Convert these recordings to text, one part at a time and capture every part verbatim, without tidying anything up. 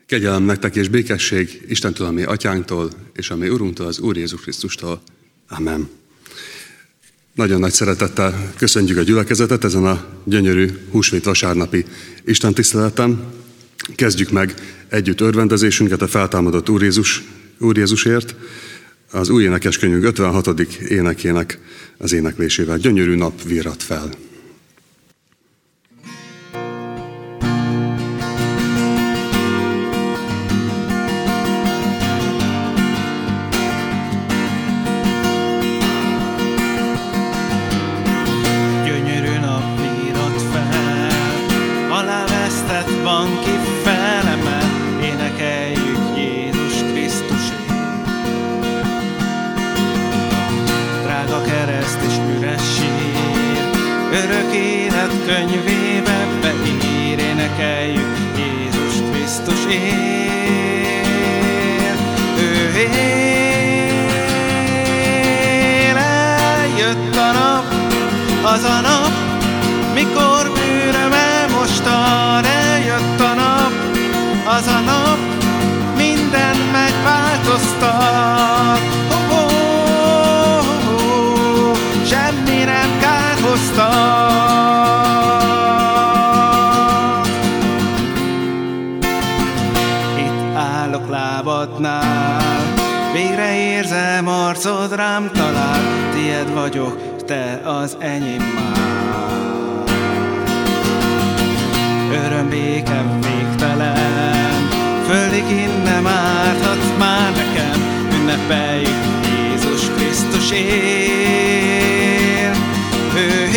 Kegyelem nektek és békesség Istentől, a mi atyánktól, és a mi Urunktól, az Úr Jézus Krisztustól. Amen. Nagyon nagy szeretettel köszöntjük a gyülekezetet ezen a gyönyörű húsvét vasárnapi istentiszteleten. Kezdjük meg együtt örvendezésünket a feltámadott Úr Jézus, Úr Jézusért, az új énekeskönyvünk ötvenhatodik énekének az éneklésével. Gyönyörű nap virrat fel. Örök élet könyvébe beír, énekeljük, Jézus Krisztus él. Ő él, eljött a nap, az a nap, mikor bűnöm mostan. Eljött a nap, az a nap, minden megváltoztat. Oh, oh, oh, oh, semmi nem kárhoztat. Itt állok lábadnál, végre érzem arcod rám talál. Tied vagyok, te az enyém már. Öröm, békem végtelen, földig innen árthat már nekem. Ünnepeljük, Jézus Krisztus él. Ő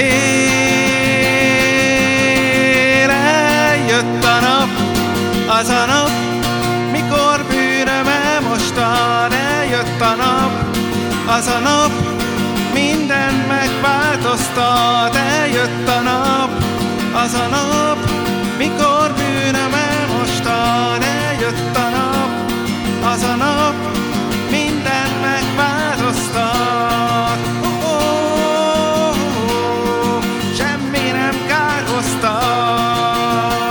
él, eljött a nap, az a nap, mikor bűnöm mostan. Eljött a nap, az a nap, minden megváltoztat. Eljött a nap, az a nap, mikor bűnöm mostan. Eljött a nap, az a nap, minden megváltoztat. Oh, oh, oh, semmi nem kárhoztat.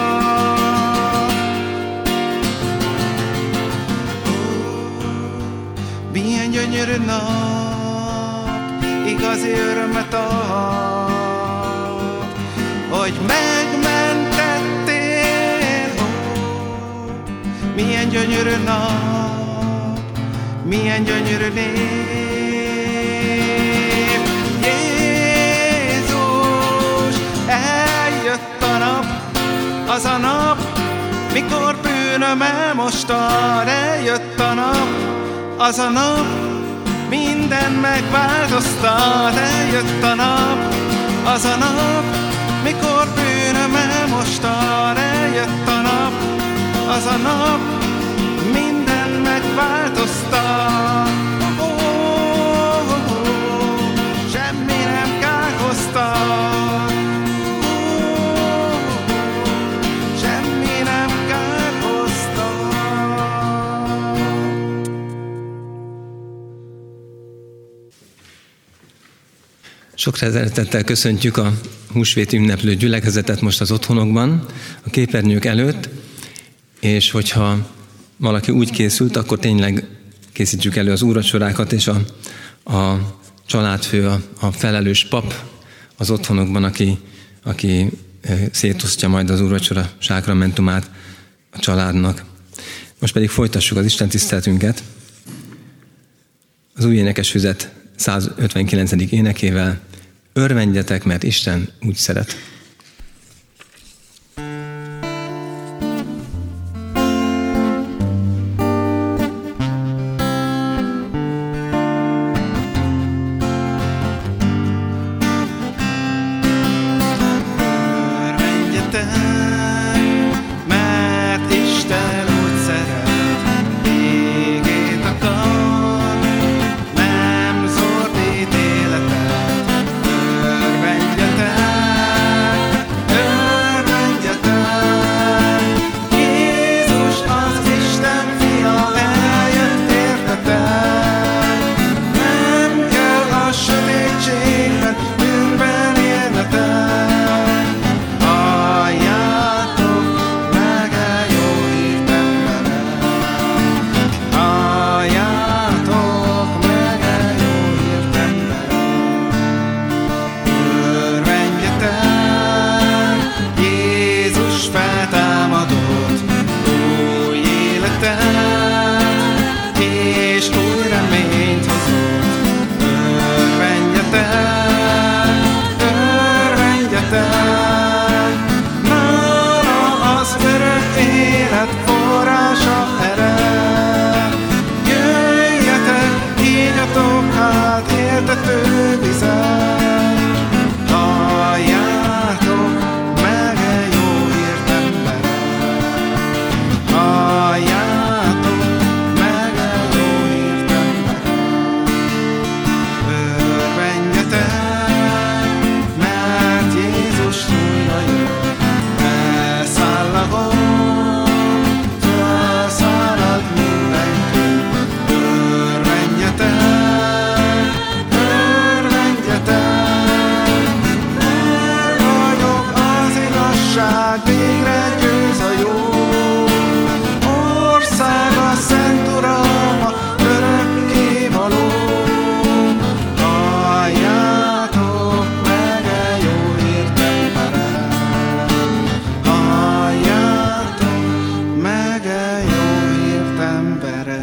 Milyen gyönyörű nap, igazi örömet ad, hogy megmentettél. Oh, milyen gyönyörű nap, milyen gyönyörű nép. Jézus, eljött a nap, az a nap, mikor bűnöm mostan. Eljött a nap, az a nap, minden megváltoztat. Eljött a nap, az a nap, mikor bűnöm mostan. Eljött a nap, az a nap, minden megváltoztat. Oh, oh, oh, oh, semmi nem kárhoztat. Oh, oh, oh, semmi nem kárhoztat. Sok szeretettel köszöntjük a húsvét ünneplő gyülekezetet most az otthonokban, a képernyők előtt, és hogyha valaki úgy készült, akkor tényleg készítsük elő az úrvacsorákat, és a, a családfő, a, a felelős pap az otthonokban, aki, aki szétosztja majd az úrvacsora sákramentumát a családnak. Most pedig folytassuk az istentiszteletünket az új énekesfüzet százötvenkilencedik énekével. Örvendjetek, mert Isten úgy szeret. Sötétségben, bűnben élnetek, hallják igazság, végre győz a jó. Országa szent uralma, örökké való. Halljátok meg e jó hírt, emberek, halljátok meg e jó hírt, emberek.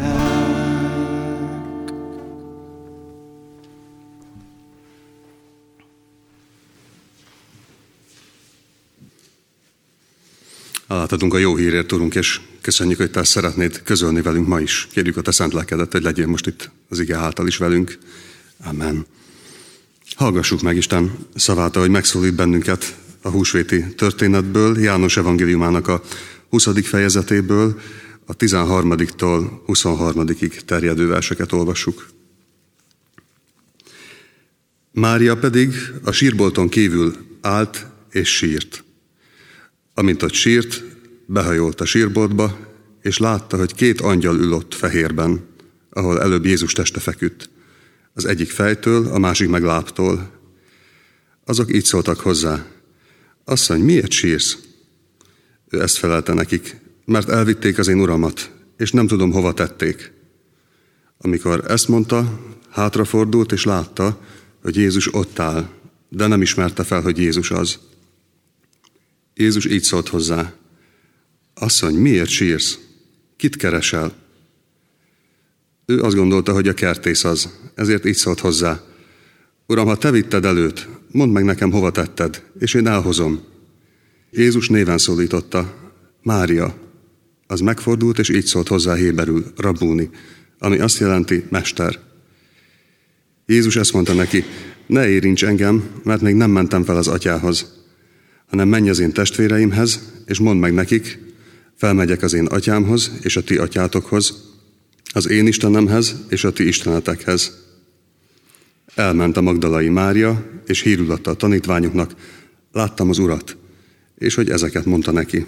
Hálát adunk a jó hírért, Urunk, és köszönjük, hogy Te szeretnéd közölni velünk ma is. Kérjük a Te szent lelkedet, hogy legyél most itt az ige által is velünk. Amen. Hallgassuk meg Isten szavát, hogy megszólít bennünket a húsvéti történetből, János evangéliumának a huszadik fejezetéből, a tizenharmadiktól huszonharmadikig terjedő verseket olvassuk. Mária pedig a sírbolton kívül állt és sírt. Amint ott sírt, behajolt a sírboltba, és látta, hogy két angyal ül ott fehérben, ahol előbb Jézus teste feküdt. Az egyik fejtől, a másik meg lábtól. Azok így szóltak hozzá: Asszony, miért sírsz? Ő ezt felelte nekik: mert elvitték az én uramat, és nem tudom, hova tették. Amikor ezt mondta, hátrafordult, és látta, hogy Jézus ott áll, de nem ismerte fel, hogy Jézus az. Jézus így szólt hozzá: Asszony, miért sírsz? Kit keresel? Ő azt gondolta, hogy a kertész az, ezért így szólt hozzá: Uram, ha te vitted előtt, mondd meg nekem, hova tetted, és én elhozom. Jézus néven szólította: Mária. Az megfordult, és így szólt hozzá héberül: Rabúni, ami azt jelenti mester. Jézus ezt mondta neki: ne érints engem, mert még nem mentem fel az atyához, hanem menj az én testvéreimhez, és mondd meg nekik: felmegyek az én atyámhoz, és a ti atyátokhoz, az én Istenemhez, és a ti istenetekhez. Elment a magdalai Mária, és hírül adta a tanítványoknak: láttam az Urat, és hogy ezeket mondta neki.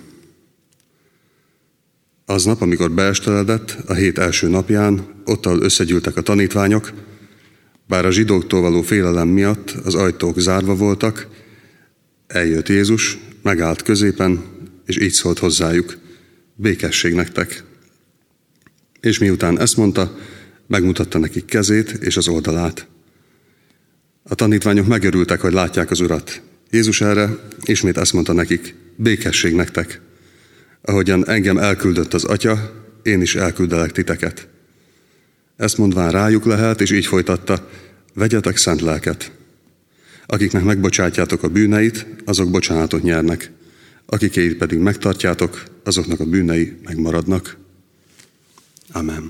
Aznap, amikor beesteledett, a hét első napján, ott, ahol összegyűltek a tanítványok, bár a zsidóktól való félelem miatt az ajtók zárva voltak, eljött Jézus, megállt középen, és így szólt hozzájuk: békesség nektek. És miután ezt mondta, megmutatta nekik kezét és az oldalát. A tanítványok megörültek, hogy látják az Urat. Jézus erre ismét ezt mondta nekik: békesség nektek. Ahogyan engem elküldött az Atya, én is elküldelek titeket. Ezt mondván rájuk lehelt, és így folytatta: vegyetek szent lelket. Akiknek megbocsátjátok a bűneit, azok bocsánatot nyernek. Akikéit pedig megtartjátok, azoknak a bűnei megmaradnak. Amen.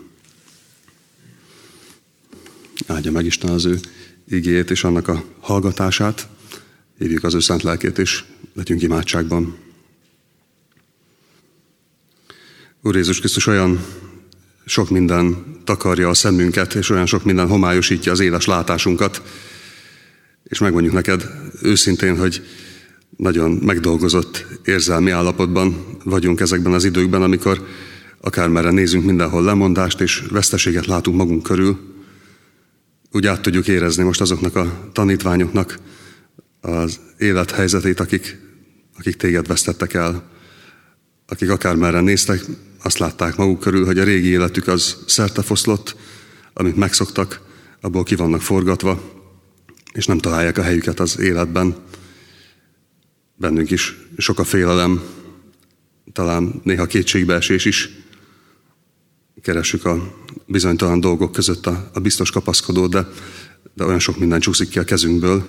Áldja meg Isten az ő igéjét és annak a hallgatását. Hívjuk az ő szent lelkét, és legyünk imádságban. Úr Jézus Krisztus, olyan sok minden takarja a szemünket, és olyan sok minden homályosítja az éles látásunkat, és megmondjuk neked őszintén, hogy nagyon megdolgozott érzelmi állapotban vagyunk ezekben az időkben, amikor akármerre nézünk, mindenhol lemondást és veszteséget látunk magunk körül. Úgy át tudjuk érezni most azoknak a tanítványoknak az élethelyzetét, akik, akik téged vesztettek el, akik akármerre néztek, azt látták maguk körül, hogy a régi életük az szertefoszlott, amit megszoktak, abból ki vannak forgatva, és nem találják a helyüket az életben. Bennünk is sok a félelem, talán néha kétségbeesés is. Keressük a bizonytalan dolgok között a, a biztos kapaszkodót, de, de olyan sok minden csúszik ki a kezünkből.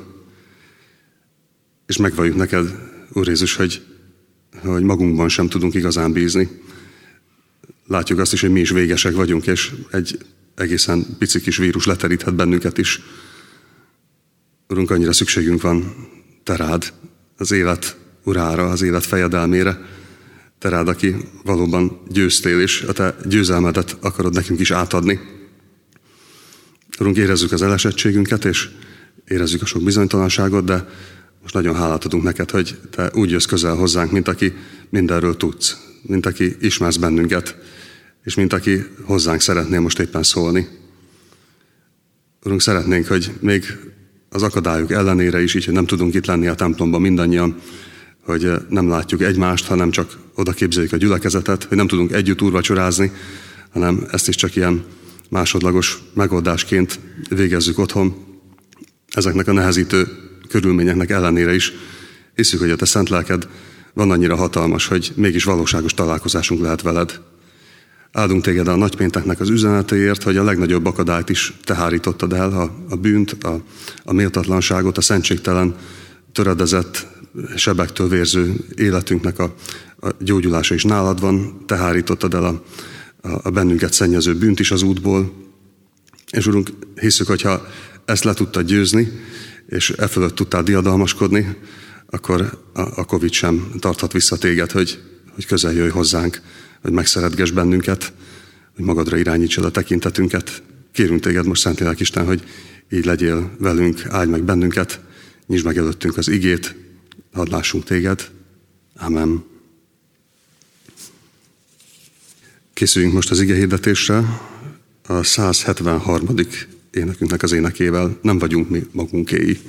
És megvalljuk neked, Úr Jézus, hogy, hogy magunkban sem tudunk igazán bízni. Látjuk azt is, hogy mi is végesek vagyunk, és egy egészen pici kis vírus leteríthet bennünket is. Urunk, annyira szükségünk van Te rád, az élet urára, az élet fejedelmére. Te rád, aki valóban győztél, és a Te győzelmedet akarod nekünk is átadni. Urunk, érezzük az elesettségünket, és érezzük a sok bizonytalanságot, de most nagyon hálát adunk neked, hogy Te úgy jössz közel hozzánk, mint aki mindenről tudsz, mint aki ismersz bennünket, és mint aki hozzánk szeretnél most éppen szólni. Urunk, szeretnénk, hogy még az akadályok ellenére is, így, hogy nem tudunk itt lenni a templomban mindannyian, hogy nem látjuk egymást, hanem csak oda képzeljük a gyülekezetet, hogy nem tudunk együtt úrvacsorázni, hanem ezt is csak ilyen másodlagos megoldásként végezzük otthon. Ezeknek a nehezítő körülményeknek ellenére is hiszük, hogy a te szent lelked van annyira hatalmas, hogy mégis valóságos találkozásunk lehet veled. Áldunk téged a nagypénteknek az üzenetéért, hogy a legnagyobb akadályt is te hárítottad el, a, a bűnt, a, a méltatlanságot, a szentségtelen, töredezett, sebektől vérző életünknek a, a gyógyulása is nálad van. Te hárítottad el a, a, a bennünket szennyező bűnt is az útból. És Urunk, hiszük, hogyha ezt le tudtad győzni, és e fölött tudtál diadalmaskodni, akkor a, a Covid sem tarthat vissza téged, hogy, hogy közel jöjj hozzánk, hogy megszeretgess bennünket, hogy magadra irányítsad a tekintetünket. Kérünk téged most, Szentlélek Isten, hogy így legyél velünk, áldj meg bennünket, nyisd meg előttünk az igét, hadd lássunk téged. Amen. Készüljünk most az igehirdetésre a száz hetvenharmadik énekünknek az énekével. Nem vagyunk mi magunkéi.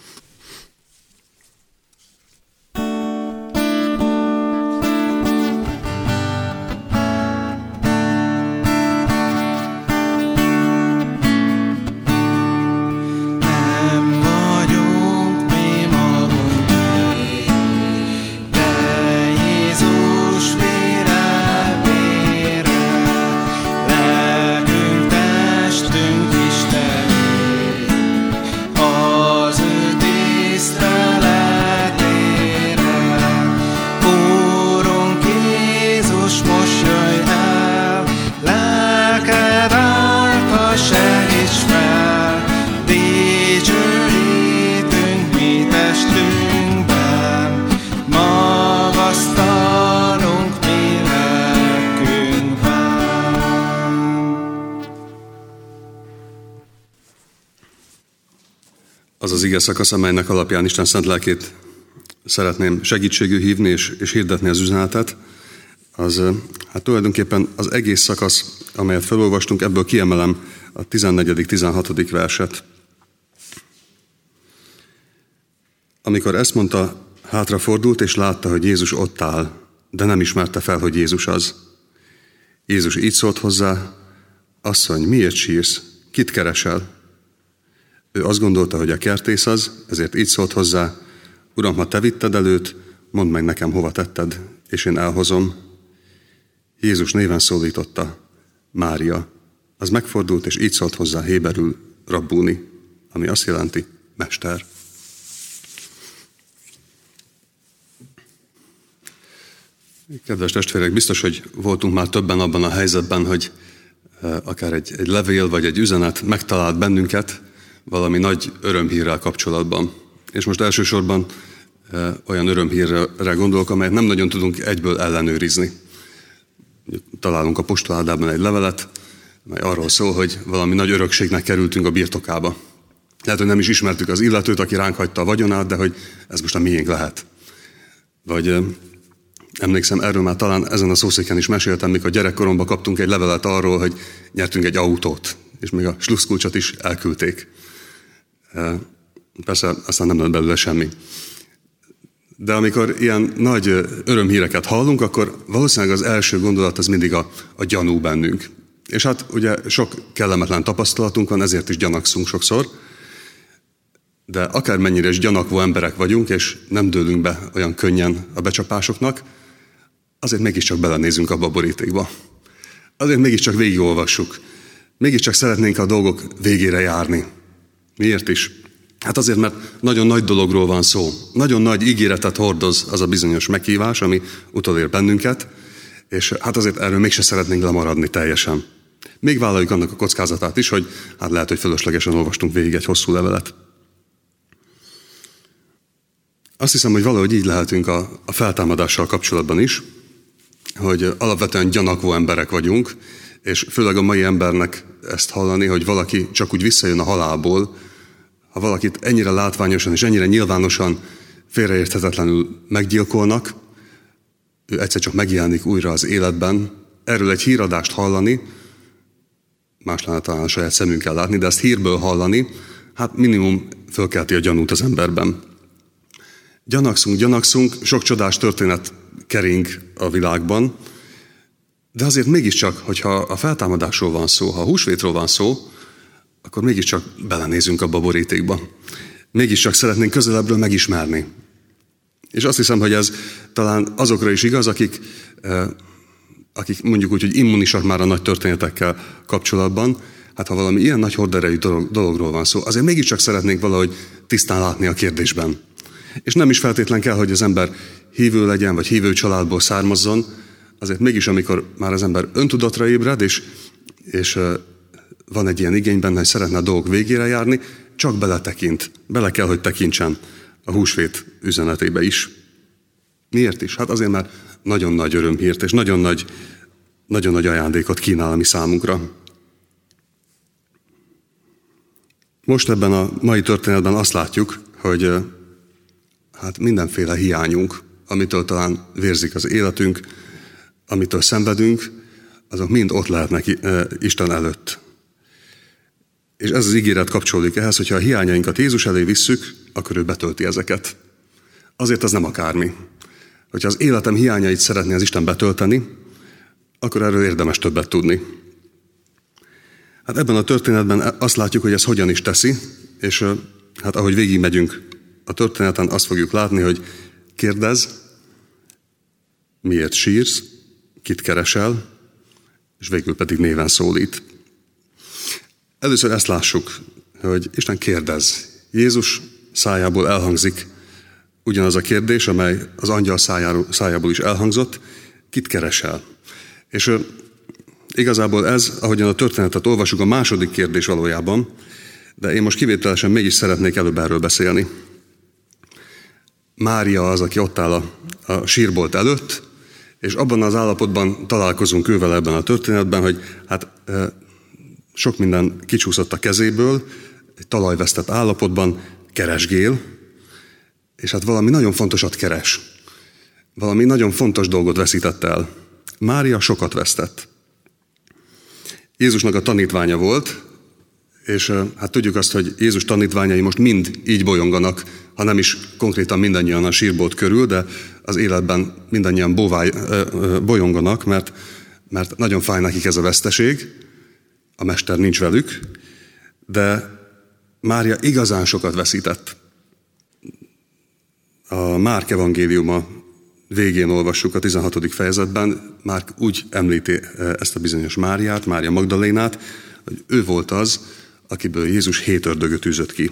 Az az ige szakasz, amelynek alapján Isten szent lelkét szeretném segítségül hívni és, és hirdetni az üzenetet, az hát tulajdonképpen az egész szakasz, amelyet felolvastunk, ebből kiemelem a tizennegyedik tizenhatodik verset. Amikor ezt mondta, hátrafordult és látta, hogy Jézus ott áll, de nem ismerte fel, hogy Jézus az. Jézus így szólt hozzá, asszony, miért sírsz? Kit keresel? Ő azt gondolta, hogy a kertész az, ezért így szólt hozzá, Uram, ha te vitted előtt, mondd meg nekem, hova tetted, és én elhozom. Jézus néven szólította, Mária. Az megfordult, és így szólt hozzá héberül, rabbúni, ami azt jelenti, mester. Kedves testvérek, biztos, hogy voltunk már többen abban a helyzetben, hogy akár egy, egy levél vagy egy üzenet megtalált bennünket valami nagy örömhírrel kapcsolatban. És most elsősorban e, olyan örömhírre gondolok, amelyet nem nagyon tudunk egyből ellenőrizni. Találunk a postoládában egy levelet, mely arról szól, hogy valami nagy örökségnek kerültünk a birtokába. Lehet, hogy nem is ismertük az illetőt, aki ránk hagyta a vagyonát, de hogy ez most a miénk lehet. Vagy e, emlékszem, erről már talán ezen a szószéken is meséltem, mikor gyerekkoromban kaptunk egy levelet arról, hogy nyertünk egy autót, és még a slusszkulcsot is elküldték. Persze aztán nem lett belőle semmi. De amikor ilyen nagy örömhíreket hallunk, akkor valószínűleg az első gondolat az mindig a, a gyanú bennünk. És hát ugye sok kellemetlen tapasztalatunk van, ezért is gyanakszunk sokszor. De akármennyire is gyanakvó emberek vagyunk, és nem dőlünk be olyan könnyen a becsapásoknak, azért mégiscsak belenézünk abba a borítékba. Azért mégiscsak végigolvassuk. Mégiscsak szeretnénk a dolgok végére járni. Miért is? Hát azért, mert nagyon nagy dologról van szó. Nagyon nagy ígéretet hordoz az a bizonyos meghívás, ami utolér bennünket, és hát azért erről mégse szeretnénk lemaradni teljesen. Még vállaljuk annak a kockázatát is, hogy hát lehet, hogy fölöslegesen olvastunk végig egy hosszú levelet. Azt hiszem, hogy valahogy így lehetünk a, a feltámadással kapcsolatban is, hogy alapvetően gyanakvó emberek vagyunk, és főleg a mai embernek ezt hallani, hogy valaki csak úgy visszajön a halálból, ha valakit ennyire látványosan és ennyire nyilvánosan félreérthetetlenül meggyilkolnak, ő egyszer csak megjelenik újra az életben, erről egy híradást hallani, más lenne talán a saját szemünkkel látni, de ezt hírből hallani, hát minimum fölkelti a gyanút az emberben. Gyanakszunk, gyanakszunk, sok csodás történet kering a világban, de azért mégiscsak, hogyha a feltámadásról van szó, ha a húsvétről van szó, akkor mégiscsak belenézünk abba a borítékba. Mégiscsak szeretnénk közelebbről megismerni. És azt hiszem, hogy ez talán azokra is igaz, akik, akik mondjuk úgy, hogy immunisak már a nagy történetekkel kapcsolatban. Hát ha valami ilyen nagy horderejű dologról van szó, azért mégiscsak szeretnénk valahogy tisztán látni a kérdésben. És nem is feltétlen kell, hogy az ember hívő legyen, vagy hívő családból származzon, azért mégis, amikor már az ember öntudatra ébred, és, és van egy ilyen igény benne, hogy szeretne a dolgok végére járni, csak beletekint, bele kell, hogy tekintsen a húsvét üzenetébe is. Miért is? Hát azért, mert nagyon nagy örömhírt, és nagyon nagy, nagyon nagy ajándékot kínál a mi számunkra. Most ebben a mai történetben azt látjuk, hogy hát mindenféle hiányunk, amitől talán vérzik az életünk, amitől szenvedünk, azok mind ott lehetnek Isten előtt. És ez az ígéret kapcsolódik ehhez, hogyha a hiányainkat Jézus elé visszük, akkor ő betölti ezeket. Azért az nem akármi. Hogyha az életem hiányait szeretné az Isten betölteni, akkor erről érdemes többet tudni. Hát ebben a történetben azt látjuk, hogy ez hogyan is teszi, és hát ahogy végigmegyünk a történeten, azt fogjuk látni, hogy kérdez, miért sírsz, kit keresel, és végül pedig néven szólít. Először ezt lássuk, hogy Isten kérdez. Jézus szájából elhangzik ugyanaz a kérdés, amely az angyal szájáról, szájából is elhangzott, kit keresel. És igazából ez, ahogyan a történetet olvasjuk, a második kérdés valójában, de én most kivételesen mégis szeretnék előbb erről beszélni. Mária az, aki ott áll a, a sírbolt előtt, és abban az állapotban találkozunk ővel ebben a történetben, hogy hát e, sok minden kicsúszott a kezéből, egy talajvesztett állapotban keresgél, és hát valami nagyon fontosat keres. Valami nagyon fontos dolgot veszített el. Mária sokat vesztett. Jézusnak a tanítványa volt, és hát tudjuk azt, hogy Jézus tanítványai most mind így bolyonganak, ha nem is konkrétan mindannyian a sírbolt körül, de az életben mindannyian bóváj, bolyonganak, mert, mert nagyon fáj nekik ez a veszteség, a mester nincs velük, de Mária igazán sokat veszített. A Márk evangéliuma végén olvassuk a tizenhatodik fejezetben, Márk úgy említi ezt a bizonyos Máriát, Mária Magdalénát, hogy ő volt az, akiből Jézus hét ördögöt űzött ki.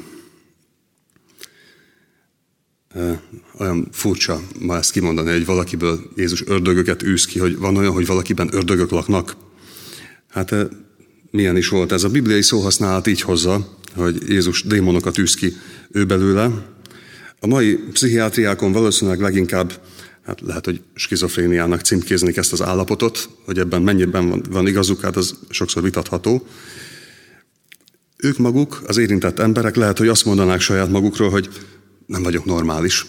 Olyan furcsa ma ezt kimondani, hogy valakiből Jézus ördögöket űz ki, hogy van olyan, hogy valakiben ördögök laknak. Hát milyen is volt ez? A bibliai szóhasználat így hozza, hogy Jézus démonokat űz ki ő belőle. A mai pszichiátriákon valószínűleg leginkább, hát lehet, hogy skizofréniának címkéznék ezt az állapotot, hogy ebben mennyiben van, van igazuk, hát az sokszor vitatható. Ők maguk, az érintett emberek lehet, hogy azt mondanák saját magukról, hogy nem vagyok normális.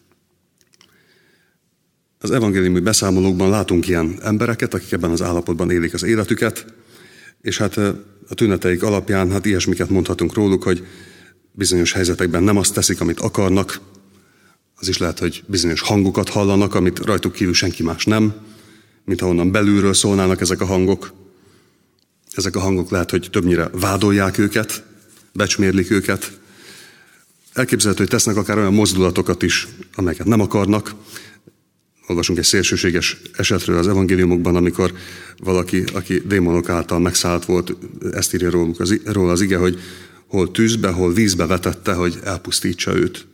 Az evangéliumi beszámolókban látunk ilyen embereket, akik ebben az állapotban élik az életüket, és hát a tüneteik alapján hát ilyesmiket mondhatunk róluk, hogy bizonyos helyzetekben nem azt teszik, amit akarnak, az is lehet, hogy bizonyos hangokat hallanak, amit rajtuk kívül senki más nem, mint ha onnan belülről szólnának ezek a hangok. Ezek a hangok lehet, hogy többnyire vádolják őket, becsmérlik őket. Elképzelhető, hogy tesznek akár olyan mozdulatokat is, amelyeket nem akarnak. Olvasunk egy szélsőséges esetről az evangéliumokban, amikor valaki, aki démonok által megszállt volt, ezt írja róluk az, róla az ige, hogy hol tűzbe, hol vízbe vetette, hogy elpusztítsa őt.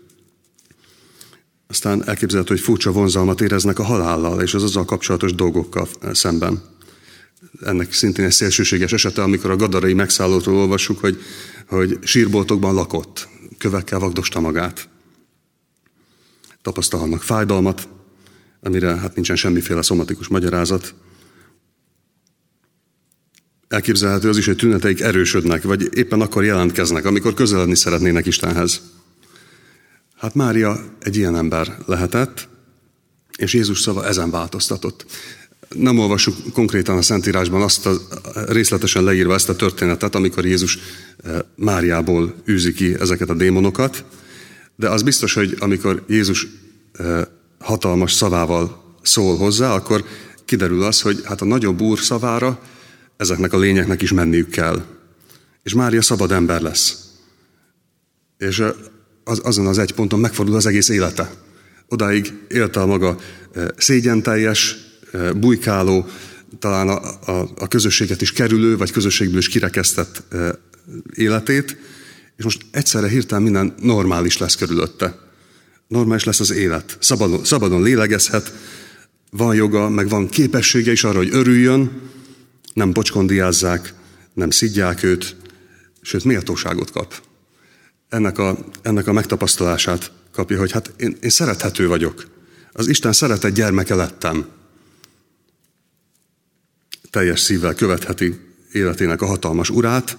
Aztán elképzelhető, hogy furcsa vonzalmat éreznek a halállal és az azzal kapcsolatos dolgokkal szemben. Ennek szintén egy szélsőséges esete, amikor a gadarai megszállótól olvassuk, hogy, hogy sírboltokban lakott, kövekkel vagdosta magát. Tapasztalhatnak fájdalmat, amire hát nincsen semmiféle szomatikus magyarázat. Elképzelhető az is, hogy tüneteik erősödnek, vagy éppen akkor jelentkeznek, amikor közeledni szeretnének Istenhez. Hát Mária egy ilyen ember lehetett, és Jézus szava ezen változtatott. Nem olvassuk konkrétan a Szentírásban azt a, részletesen leírva ezt a történetet, amikor Jézus Máriából űzi ki ezeket a démonokat, de az biztos, hogy amikor Jézus hatalmas szavával szól hozzá, akkor kiderül az, hogy hát a nagyobb úr szavára ezeknek a lényeknek is menniük kell. És Mária szabad ember lesz. És az, azon az egy ponton megfordul az egész élete. Odáig élte a maga szégyenteljes, bujkáló, talán a, a, a közösséget is kerülő, vagy közösségből is kirekesztett életét, és most egyszerre hirtelen minden normális lesz körülötte. Normális lesz az élet. Szabadon, szabadon lélegezhet, van joga, meg van képessége is arra, hogy örüljön, nem pocskondiázzák, nem szidják őt, sőt méltóságot kap. Ennek a, ennek a megtapasztalását kapja, hogy hát én, én szerethető vagyok. Az Isten szeretett gyermeke lettem. Teljes szívvel követheti életének a hatalmas urát,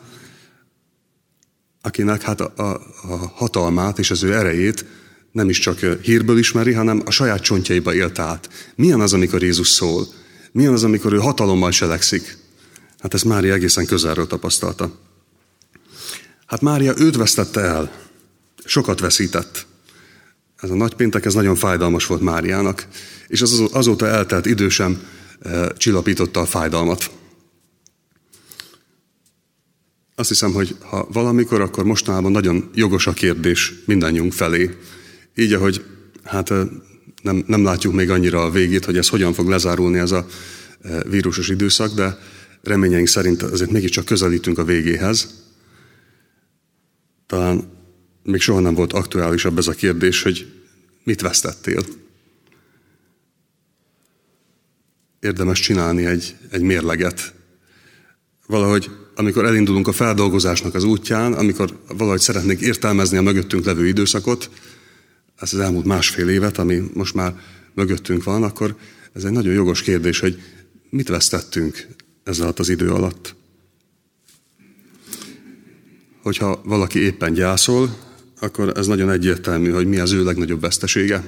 akinek hát a, a, a hatalmát és az ő erejét nem is csak hírből ismeri, hanem a saját csontjaiba élte át. Milyen az, amikor Jézus szól? Milyen az, amikor ő hatalommal cselekszik? Hát ezt Mária egészen közelről tapasztalta. Hát Mária őt vesztette el. Sokat veszített. Ez a nagypéntek, ez nagyon fájdalmas volt Máriának, és az azóta eltelt idő sem e, csillapította a fájdalmat. Azt hiszem, hogy ha valamikor, akkor mostanában nagyon jogos a kérdés mindannyiunk felé. Így, ahogy hát nem, nem látjuk még annyira a végét, hogy ez hogyan fog lezárulni ez a vírusos időszak, de reményeink szerint azért mégiscsak közelítünk a végéhez. Talán még soha nem volt aktuálisabb ez a kérdés, hogy mit vesztettél. Érdemes csinálni egy, egy mérleget. Valahogy, amikor elindulunk a feldolgozásnak az útján, amikor valahogy szeretnénk értelmezni a mögöttünk levő időszakot, ezt az elmúlt másfél évet, ami most már mögöttünk van, akkor ez egy nagyon jogos kérdés, hogy mit vesztettünk ez alatt az idő alatt. Hogyha valaki éppen gyászol, akkor ez nagyon egyértelmű, hogy mi az ő legnagyobb vesztesége.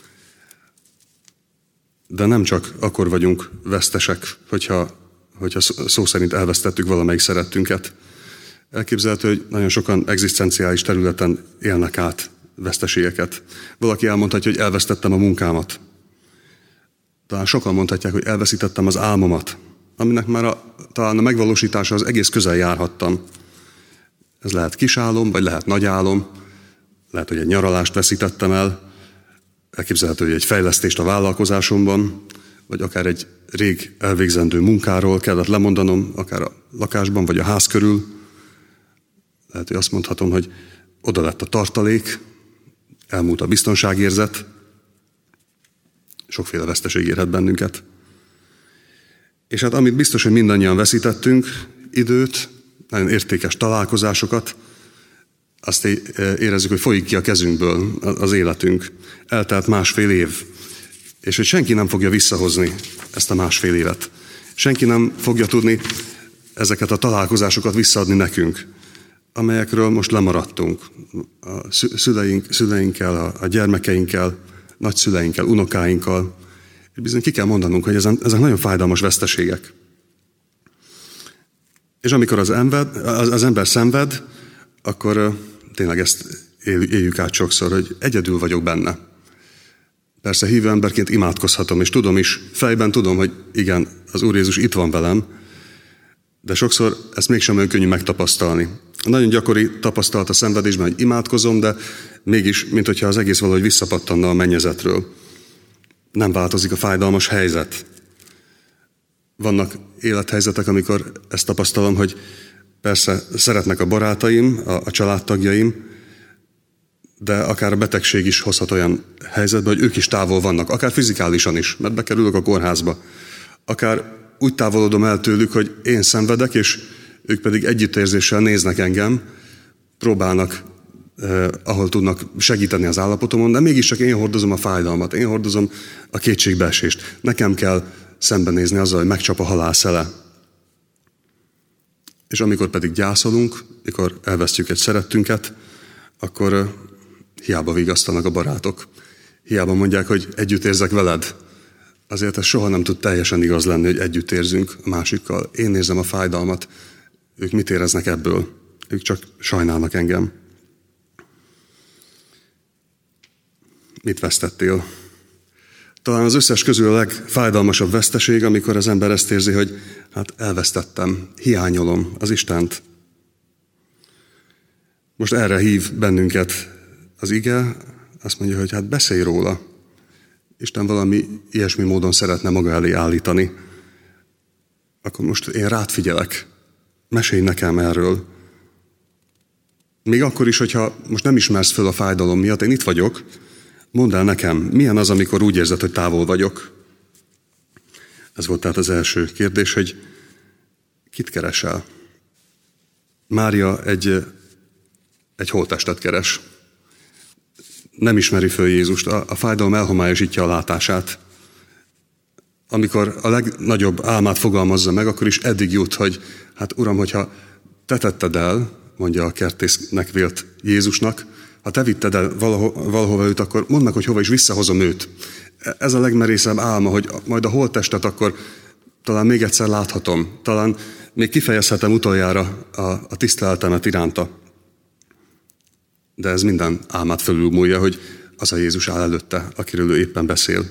De nem csak akkor vagyunk vesztesek, hogyha, hogyha szó szerint elvesztettük valamelyik szerettünket. Elképzelhető, hogy nagyon sokan egzisztenciális területen élnek át veszteségeket. Valaki elmondhatja, hogy elvesztettem a munkámat. Talán sokan mondhatják, hogy elveszítettem az álmomat, aminek már a, talán a megvalósítása az egész közel járhattam. Ez lehet kis álom, vagy lehet nagy álom, lehet, hogy egy nyaralást veszítettem el, elképzelhető, hogy egy fejlesztést a vállalkozásomban, vagy akár egy rég elvégzendő munkáról kellett lemondanom, akár a lakásban, vagy a ház körül. Lehet, hogy azt mondhatom, hogy oda lett a tartalék, elmúlt a biztonságérzet, sokféle veszteség érhet bennünket. És hát amit biztos, hogy mindannyian veszítettünk, időt, nagyon értékes találkozásokat, azt érezzük, hogy folyik ki a kezünkből az életünk. Eltelt másfél év, és hogy senki nem fogja visszahozni ezt a másfél évet. Senki nem fogja tudni ezeket a találkozásokat visszaadni nekünk, amelyekről most lemaradtunk. A szüleink, szüleinkkel, a gyermekeinkkel, nagyszüleinkkel, unokáinkkal. És bizony ki kell mondanunk, hogy ezek nagyon fájdalmas veszteségek. És amikor az ember, az ember szenved, akkor tényleg ezt éljük át sokszor, hogy egyedül vagyok benne. Persze hívő emberként imádkozhatom, és tudom is, fejben tudom, hogy igen, az Úr Jézus itt van velem, de sokszor ezt mégsem olyan könnyű megtapasztalni. Nagyon gyakori tapasztalat a szenvedésben, hogy imádkozom, de mégis, mint hogyha az egész valahogy visszapattanna a mennyezetről. Nem változik a fájdalmas helyzet. Vannak élethelyzetek, amikor ezt tapasztalom, hogy persze szeretnek a barátaim, a, a családtagjaim, de akár a betegség is hozhat olyan helyzetbe, hogy ők is távol vannak, akár fizikálisan is, mert bekerülök a kórházba. Akár úgy távolodom el tőlük, hogy én szenvedek, és ők pedig együttérzéssel néznek engem, próbálnak, eh, ahol tudnak segíteni az állapotomon, de mégiscsak én hordozom a fájdalmat, én hordozom a kétségbeesést. Nekem kell szembenézni azzal, hogy megcsap a halál szele. És amikor pedig gyászolunk, mikor elvesztjük egy szerettünket, akkor uh, hiába vigasztanak a barátok. Hiába mondják, hogy együtt érzek veled. Azért ez soha nem tud teljesen igaz lenni, hogy együtt érzünk a másikkal. Én érzem a fájdalmat. Ők mit éreznek ebből? Ők csak sajnálnak engem. Mit vesztettél? Talán az összes közül a legfájdalmasabb veszteség, amikor az ember ezt érzi, hogy hát elvesztettem, hiányolom az Istent. Most erre hív bennünket az ige, azt mondja, hogy hát beszélj róla. Isten valami ilyesmi módon szeretne maga elé állítani. Akkor most én rád figyelek. Mesélj nekem erről. Még akkor is, hogyha most nem ismersz föl a fájdalom miatt, én itt vagyok, mondd el nekem, milyen az, amikor úgy érzed, hogy távol vagyok? Ez volt tehát az első kérdés, hogy kit keresel? Mária egy, egy holttestet keres. Nem ismeri föl Jézust, a, a fájdalom elhomályosítja a látását. Amikor a legnagyobb álmát fogalmazza meg, akkor is eddig jut, hogy hát Uram, hogyha te tetted el, mondja a kertésznek vélt Jézusnak, ha te vitted el valaho, valahova őt, akkor mondd meg, hogy hova is visszahozom őt. Ez a legmerészebb álma, hogy majd a holttestet akkor talán még egyszer láthatom, talán még kifejezhetem utoljára a, a tiszteletemet iránta. De ez minden álmát fölülmúlja, hogy az a Jézus áll előtte, akiről ő éppen beszél.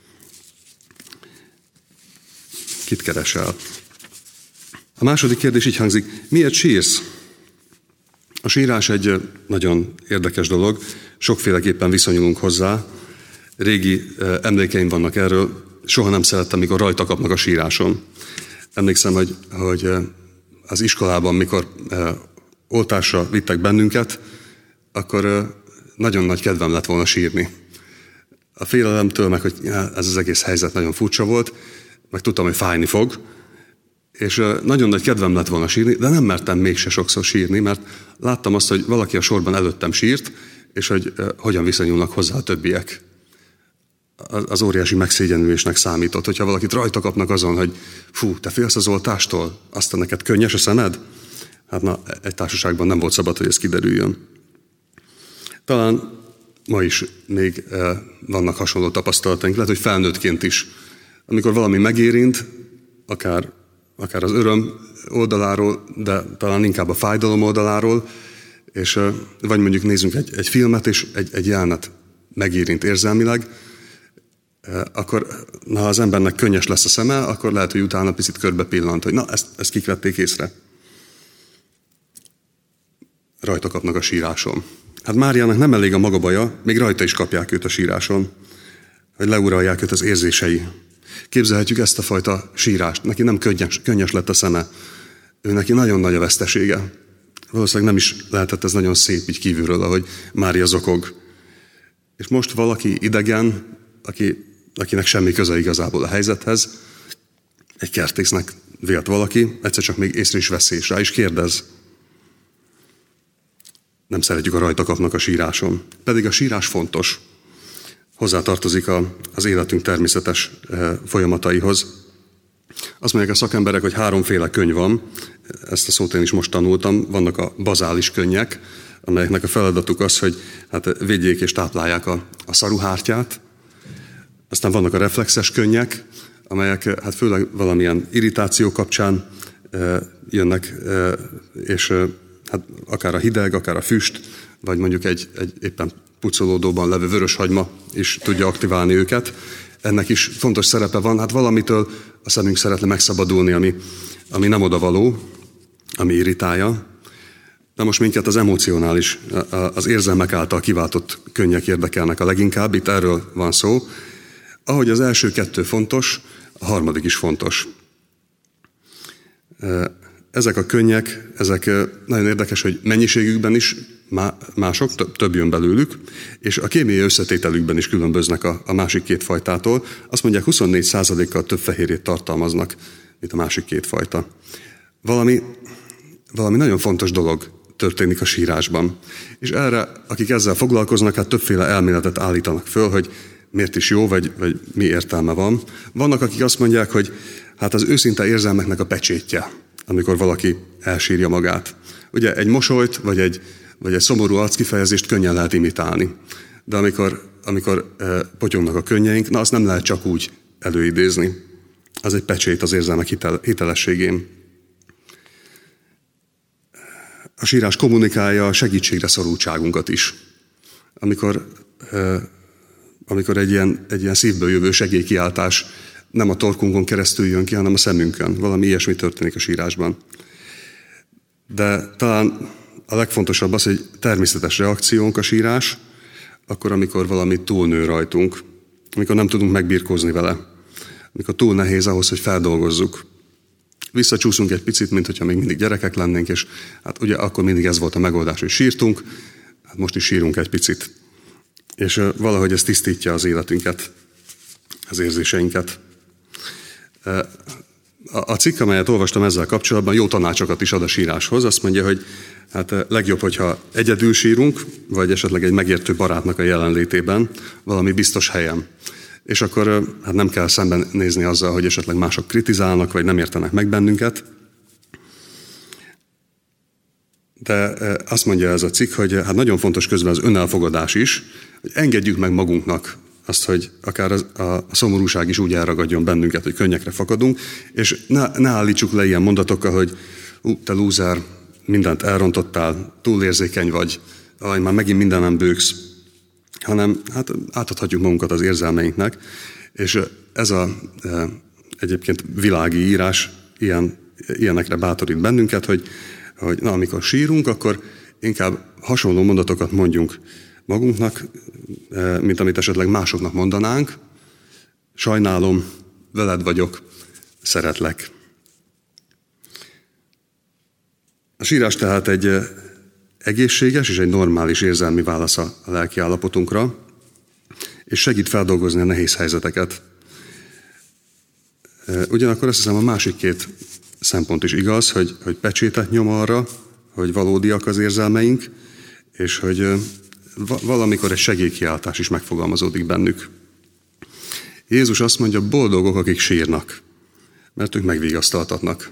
Kit keresel? A második kérdés így hangzik, miért sírsz? A sírás egy nagyon érdekes dolog, sokféleképpen viszonyulunk hozzá. Régi emlékeim vannak erről, soha nem szerettem, mikor rajta kapnak a síráson. Emlékszem, hogy, hogy az iskolában, mikor oltásra vittek bennünket, akkor nagyon nagy kedvem lett volna sírni. A félelemtől, meg hogy ez az egész helyzet nagyon furcsa volt, meg tudtam, hogy fájni fog, és nagyon nagy kedvem lett volna sírni, de nem mertem mégse sokszor sírni, mert láttam azt, hogy valaki a sorban előttem sírt, és hogy hogyan viszonyulnak hozzá a többiek. Az óriási megszégyenülésnek számított, hogyha valakit rajta kapnak azon, hogy fú, te félsz az oltástól? Aztán neked könnyes a szemed? Hát na, egy társaságban nem volt szabad, hogy ez kiderüljön. Talán ma is még vannak hasonló tapasztalataink, lehet, hogy felnőttként is. Amikor valami megérint, akár, akár az öröm oldaláról, de talán inkább a fájdalom oldaláról, és vagy mondjuk nézzünk egy, egy filmet, és egy, egy jelenet megérint érzelmileg, akkor ha az embernek könnyes lesz a szeme, akkor lehet, hogy utána picit körbe pillant, hogy na, ezt, ezt kik vették észre. Rajta kapnak a síráson. Hát Máriának nem elég a maga baja, még rajta is kapják őt a síráson, hogy leuralják őt az érzései. Képzelhetjük ezt a fajta sírást. Neki nem könnyes, könnyes lett a szeme. Ő neki nagyon nagy a vesztesége. Valószínűleg nem is lehetett ez nagyon szép így kívülről, ahogy Mária zokog. És most valaki idegen, aki, akinek semmi köze igazából a helyzethez, egy kertésznek vélt valaki, egyszer csak még észre is veszi, és rá is kérdez. Nem szeretjük, a rajta kapnak a síráson. Pedig a sírás fontos. Hozzátartozik a, az életünk természetes e, folyamataihoz. Azt mondják a szakemberek, hogy háromféle könyv van, ezt a szót én is most tanultam, vannak a bazális könnyek, amelyeknek a feladatuk az, hogy hát védjék és táplálják a, a szaruhártyát. Aztán vannak a reflexes könnyek, amelyek hát főleg valamilyen irritáció kapcsán e, jönnek, e, és e, hát akár a hideg, akár a füst, vagy mondjuk egy, egy éppen pucolódóban levő vöröshagyma is tudja aktiválni őket. Ennek is fontos szerepe van, hát valamitől a szemünk szeretne megszabadulni, ami, ami nem odavaló, ami irritálja. De most minket az emocionális, az érzelmek által kiváltott könnyek érdekelnek a leginkább, itt erről van szó. Ahogy az első kettő fontos, a harmadik is fontos. Ezek a könnyek, ezek nagyon érdekes, hogy mennyiségükben is mások, több jön belőlük, és a kémiai összetételükben is különböznek a, a másik két fajtától. Azt mondják, huszonnégy százalékkal több fehérjét tartalmaznak, mint a másik két fajta. Valami, valami nagyon fontos dolog történik a sírásban. És erre, akik ezzel foglalkoznak, hát többféle elméletet állítanak föl, hogy miért is jó, vagy, vagy mi értelme van. Vannak, akik azt mondják, hogy hát az őszinte érzelmeknek a pecsétje, amikor valaki elsírja magát. Ugye egy mosolyt, vagy egy, vagy egy szomorú arckifejezést könnyen lehet imitálni. De amikor, amikor e, potyognak a könnyeink, na azt nem lehet csak úgy előidézni. Az egy pecsét az érzelmek hitel, hitelességén. A sírás kommunikálja a segítségre szorultságunkat is. Amikor e, amikor egy ilyen, egy ilyen szívből jövő segélykiáltás nem a torkunkon keresztül jön ki, hanem a szemünkön. Valami ilyesmi történik a sírásban. De talán a legfontosabb az, hogy természetes reakciónk a sírás, akkor, amikor valami túlnő rajtunk, amikor nem tudunk megbirkózni vele, amikor túl nehéz ahhoz, hogy feldolgozzuk. Visszacsúszunk egy picit, mint hogyha még mindig gyerekek lennénk, és hát ugye akkor mindig ez volt a megoldás, hogy sírtunk, hát most is sírunk egy picit. És valahogy ez tisztítja az életünket, az érzéseinket. A cikk, amelyet olvastam ezzel kapcsolatban, jó tanácsokat is ad a síráshoz. Azt mondja, hogy hát legjobb, hogyha egyedül sírunk, vagy esetleg egy megértő barátnak a jelenlétében, valami biztos helyen. És akkor hát nem kell szemben nézni azzal, hogy esetleg mások kritizálnak, vagy nem értenek meg bennünket. De azt mondja ez a cikk, hogy hát nagyon fontos közben az önelfogadás is, hogy engedjük meg magunknak azt, hogy akár a szomorúság is úgy elragadjon bennünket, hogy könnyekre fakadunk, és ne, ne állítsuk le ilyen mondatokkal, hogy ú, te lúzer, mindent elrontottál, túlérzékeny vagy, aj, már megint mindenem bőgsz, hanem hát átadhatjuk magunkat az érzelmeinknek, és ez a e, egyébként világi írás ilyen, ilyenekre bátorít bennünket, hogy, hogy na, amikor sírunk, akkor inkább hasonló mondatokat mondjunk magunknak, e, mint amit esetleg másoknak mondanánk. Sajnálom, veled vagyok, szeretlek. A sírás tehát egy egészséges és egy normális érzelmi válasz a lelki állapotunkra, és segít feldolgozni a nehéz helyzeteket. Ugyanakkor azt hiszem, a másik két szempont is igaz, hogy, hogy pecsétet nyom arra, hogy valódiak az érzelmeink, és hogy valamikor egy segélykiáltás is megfogalmazódik bennük. Jézus azt mondja, boldogok, akik sírnak, mert ők megvigasztaltatnak.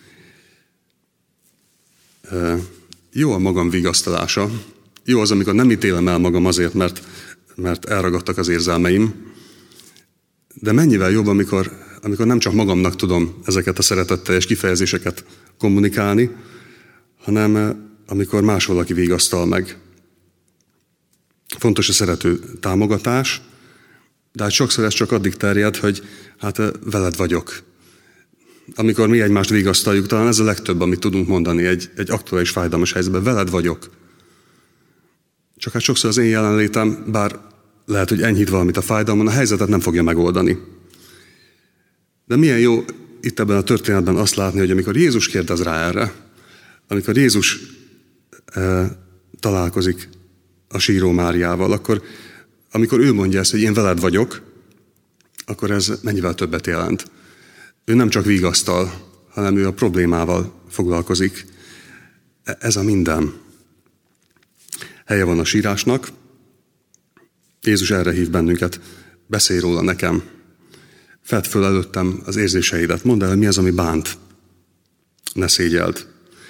Jó a magam vigasztalása. Jó az, amikor nem ítélem el magam azért, mert, mert elragadtak az érzelmeim. De mennyivel jobb, amikor, amikor nem csak magamnak tudom ezeket a szeretetteljes kifejezéseket kommunikálni, hanem amikor más valaki vigasztal meg. Fontos a szerető támogatás, de hát sokszor ez csak addig terjed, hogy hát veled vagyok. Amikor mi egymást vigasztaljuk, talán ez a legtöbb, amit tudunk mondani egy, egy aktuális fájdalmas helyzetben. Veled vagyok. Csak hát sokszor az én jelenlétem, bár lehet, hogy enyhít valamit a fájdalmon, a helyzetet nem fogja megoldani. De milyen jó itt ebben a történetben azt látni, hogy amikor Jézus kérdez rá erre, amikor Jézus e, találkozik a síró Máriával, akkor amikor ő mondja ezt, hogy én veled vagyok, akkor ez mennyivel többet jelent. Ő nem csak vigasztal, hanem ő a problémával foglalkozik. Ez a minden. Helye van a sírásnak. Jézus erre hív bennünket. Beszélj róla nekem. Fedd föl előttem az érzéseidet. Mondd el, hogy mi az, ami bánt. Ne szégyeld.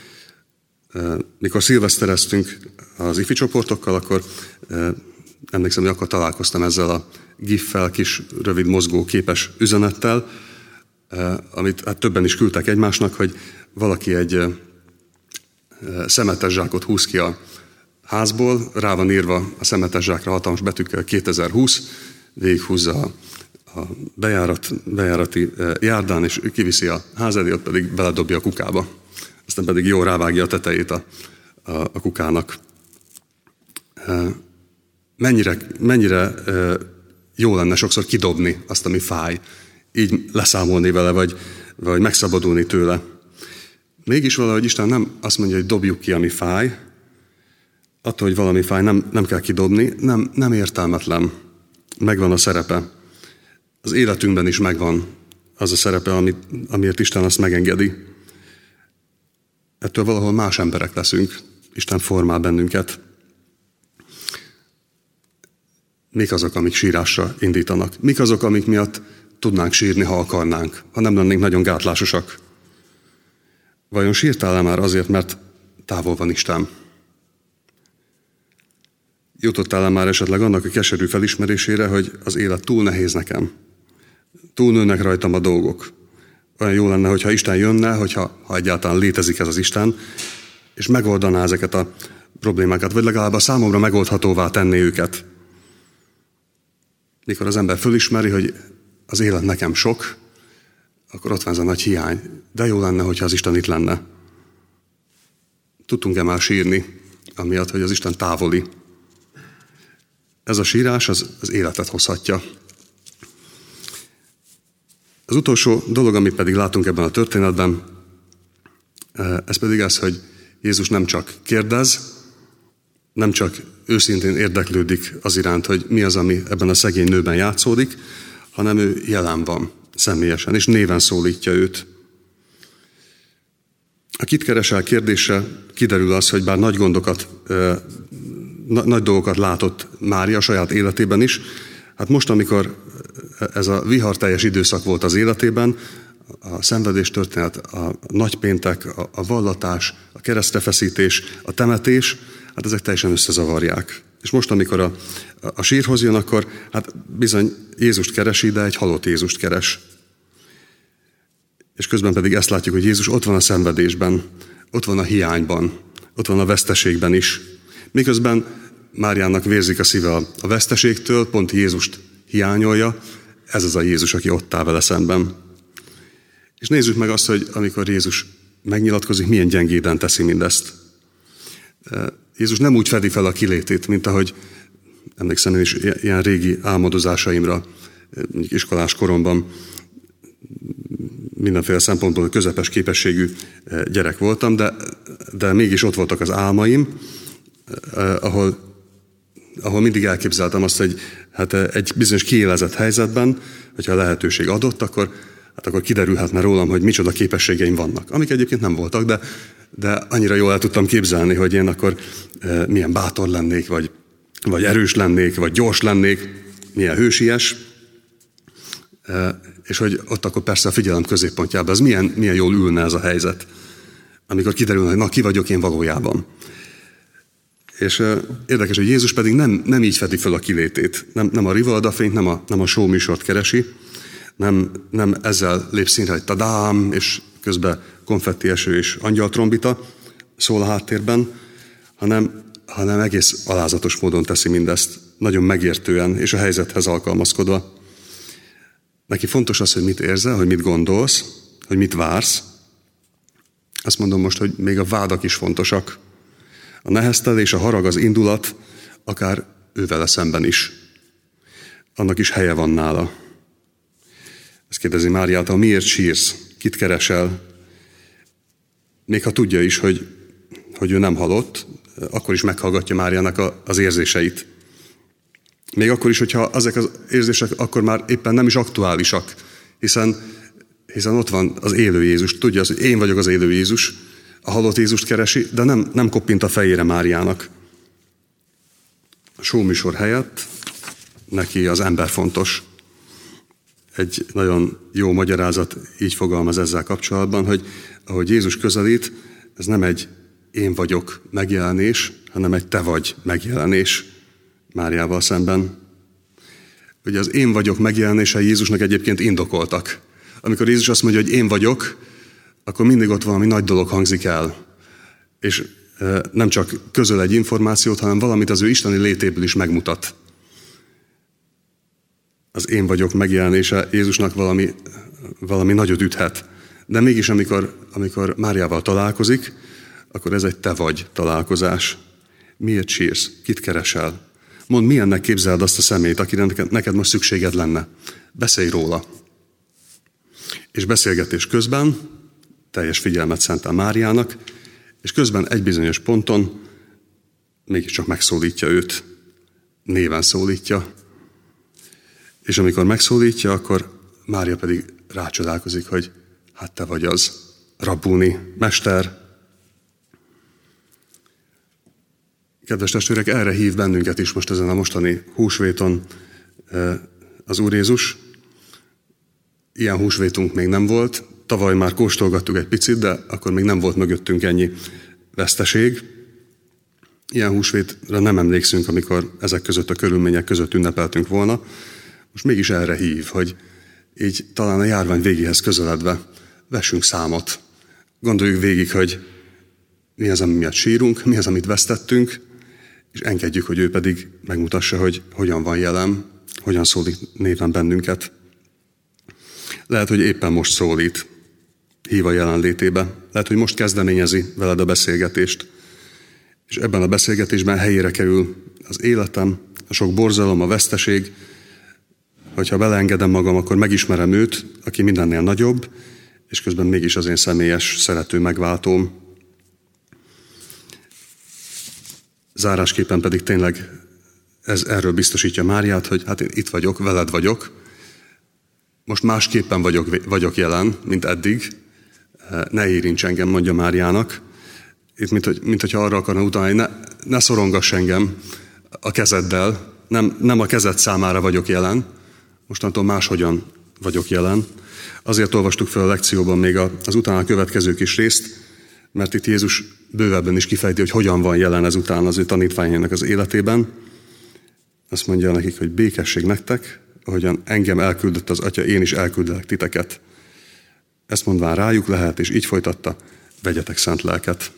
Mikor szilvesztereztünk az ifi csoportokkal, akkor emlékszem, hogy akkor találkoztam ezzel a giffel, kis, rövid, mozgó, képes üzenettel, amit hát többen is küldtek egymásnak, hogy valaki egy szemetes zsákot húz ki a házból, rá van írva a szemetes zsákra hatalmas betűkkel kétezer-húsz, végighúzza a, a bejárat, bejárati járdán, és kiviszi a ház elé, ott pedig beledobja a kukába. Aztán pedig jól rávágja a tetejét a, a, a kukának. Mennyire, mennyire jó lenne sokszor kidobni azt, ami fáj, így leszámolni vele, vagy, vagy megszabadulni tőle. Mégis valahogy Isten nem azt mondja, hogy dobjuk ki, ami fáj. Attól, hogy valami fáj, nem, nem kell kidobni, nem, nem értelmetlen. Megvan a szerepe. Az életünkben is megvan az a szerepe, amit, amiért Isten azt megengedi. Ettől valahol más emberek leszünk. Isten formál bennünket. Mik azok, amik sírásra indítanak? Mik azok, amik miatt tudnánk sírni, ha akarnánk, ha nem lennénk nagyon gátlásosak? Vajon sírtál-e már azért, mert távol van Isten? Jutottál-e már esetleg annak a keserű felismerésére, hogy az élet túl nehéz nekem? Túl nőnek rajtam a dolgok. Olyan jó lenne, hogyha Isten jönne, hogyha ha egyáltalán létezik ez az Isten, és megoldaná ezeket a problémákat, vagy legalább a számomra megoldhatóvá tenné őket. mikor az ember fölismeri, hogy az élet nekem sok, akkor ott van ez a nagy hiány. De jó lenne, hogyha az Isten itt lenne. Tudtunk-e már sírni, amiatt, hogy az Isten távoli? Ez a sírás az, az életet hozhatja. Az utolsó dolog, amit pedig látunk ebben a történetben, ez pedig az, hogy Jézus nem csak kérdez, nem csak őszintén érdeklődik az iránt, hogy mi az, ami ebben a szegény nőben játszódik, hanem ő jelen van személyesen, és néven szólítja őt. A kit keresel kérdésre kiderül az, hogy bár nagy gondokat, nagy dolgokat látott Mária a saját életében is, hát most, amikor ez a viharteljes időszak volt az életében, a szenvedés történet, a nagypéntek, a, a vallatás, a keresztrefeszítés, a temetés, hát ezek teljesen összezavarják. És most, amikor a, a sírhoz jön, akkor hát bizony Jézust keresi, de egy halott Jézust keres. És közben pedig ezt látjuk, hogy Jézus ott van a szenvedésben, ott van a hiányban, ott van a veszteségben is. Miközben Máriának vérzik a szíve a veszteségtől, pont Jézust hiányolja, ez az a Jézus, aki ott áll vele szemben. És nézzük meg azt, hogy amikor Jézus megnyilatkozik, milyen gyengéden teszi mindezt. Jézus nem úgy fedi fel a kilétét, mint ahogy emlékszem én is ilyen régi álmodozásaimra, mondjuk iskolás koromban mindenféle szempontból közepes képességű gyerek voltam, de, de mégis ott voltak az álmaim, ahol ahol mindig elképzeltem azt, hogy hát egy bizonyos kiélezett helyzetben, hogyha a lehetőség adott, akkor, hát akkor kiderülhetne rólam, hogy micsoda képességeim vannak. Amik egyébként nem voltak, de, de annyira jól el tudtam képzelni, hogy én akkor e, milyen bátor lennék, vagy, vagy erős lennék, vagy gyors lennék, milyen hősies, e, és hogy ott akkor persze a figyelem középpontjában, az milyen, milyen jól ülne ez a helyzet, amikor kiderülne, hogy na, ki vagyok én valójában. És uh, érdekes, hogy Jézus pedig nem, nem így fedi fel a kilétét. Nem, nem a rivaldafényt, nem a, nem a show műsort keresi, nem, nem ezzel lép színre, hogy tadám, és közben konfetti eső és angyaltrombita szól a háttérben, hanem, hanem egész alázatos módon teszi mindezt, nagyon megértően és a helyzethez alkalmazkodva. Neki fontos az, hogy mit érzel, hogy mit gondolsz, hogy mit vársz. Azt mondom most, hogy még a vádak is fontosak. A neheztelés, a harag, az indulat, akár ő vele szemben is. Annak is helye van nála. Ezt kérdezi Máriától, miért sírsz? Kit keresel? Még ha tudja is, hogy, hogy ő nem halott, akkor is meghallgatja Máriának a, az érzéseit. Még akkor is, hogyha ezek az érzések akkor már éppen nem is aktuálisak, hiszen, hiszen ott van az élő Jézus. Tudja az, hogy én vagyok az élő Jézus, a halott Jézust keresi, de nem, nem koppint a fejére Máriának. A showműsor helyett neki az ember fontos. Egy nagyon jó magyarázat így fogalmaz ezzel kapcsolatban, hogy ahogy Jézus közelít, ez nem egy én vagyok megjelenés, hanem egy te vagy megjelenés Máriával szemben. Ugye az én vagyok megjelenései Jézusnak egyébként indokoltak. Amikor Jézus azt mondja, hogy én vagyok, akkor mindig ott valami nagy dolog hangzik el. És e, nem csak közöl egy információt, hanem valamit az ő isteni létéből is megmutat. Az én vagyok megjelenése Jézusnak valami, valami nagyot üthet. De mégis, amikor, amikor Máriával találkozik, akkor ez egy te vagy találkozás. Miért sírsz? Kit keresel? Mondd, milyennek képzeld azt a személyt, akire neked most szükséged lenne. Beszélj róla. És beszélgetés közben teljes figyelmet szentel Máriának, és közben egy bizonyos ponton mégiscsak megszólítja őt. Néven szólítja. És amikor megszólítja, akkor Mária pedig rácsodálkozik, hogy hát te vagy az, Rabbuni, mester. Kedves testvérek, erre hív bennünket is most ezen a mostani húsvéton az Úr Jézus. Ilyen húsvétunk még nem volt. Tavaly már kóstolgattuk egy picit, de akkor még nem volt mögöttünk ennyi veszteség. Ilyen húsvétre nem emlékszünk, amikor ezek között a körülmények között ünnepeltünk volna. Most mégis erre hív, hogy így talán a járvány végéhez közeledve vessünk számot. Gondoljuk végig, hogy mi az, ami miatt sírunk, mi az, amit vesztettünk, és engedjük, hogy ő pedig megmutassa, hogy hogyan van jelen. hogyan szólít néven bennünket. Lehet, hogy éppen most szólít, hív a jelenlétébe. Lehet, hogy most kezdeményezi veled a beszélgetést. És ebben a beszélgetésben helyére kerül az életem, a sok borzalom, a veszteség. Hogyha beleengedem magam, akkor megismerem őt, aki mindennél nagyobb, és közben mégis az én személyes, szerető megváltóm. Zárásképpen pedig tényleg ez erről biztosítja Máriát, hogy hát én itt vagyok, veled vagyok. Most másképpen vagyok, vagyok jelen, mint eddig. Ne érints engem, mondja Máriának. Itt, mint, hogy, mint hogyha arra akarna utalni, ne, ne szorongass engem a kezeddel. Nem, nem a kezed számára vagyok jelen. Mostantól máshogyan vagyok jelen. Azért olvastuk fel a lekcióban még az utána következő kis részt, mert itt Jézus bővebben is kifejti, hogy hogyan van jelen ezután az ő tanítványainak az életében. Azt mondja nekik, hogy békesség nektek, ahogyan engem elküldött az Atya, én is elküldelek titeket. Ezt mondván rájuk lehet, és így folytatta, vegyetek szent lelket.